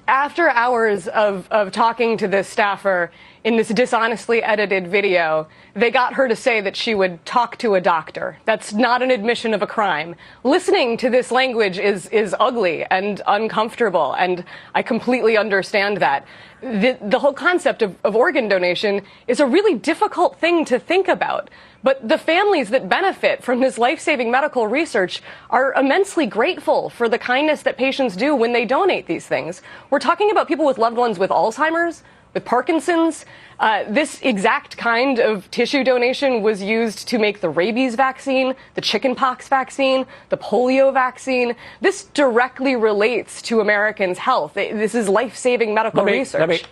After hours of talking to this staffer in this dishonestly edited video, they got her to say that she would talk to a doctor. That's not an admission of a crime. Listening to this language is ugly and uncomfortable, and I completely understand that. The whole concept of organ donation is a really difficult thing to think about. But the families that benefit from this life-saving medical research are immensely grateful for the kindness that patients do when they donate these things. We're talking about people with loved ones with Alzheimer's, with Parkinson's. This exact kind of tissue donation was used to make the rabies vaccine, the chickenpox vaccine, the polio vaccine. This directly relates to Americans' health. This is life-saving medical research.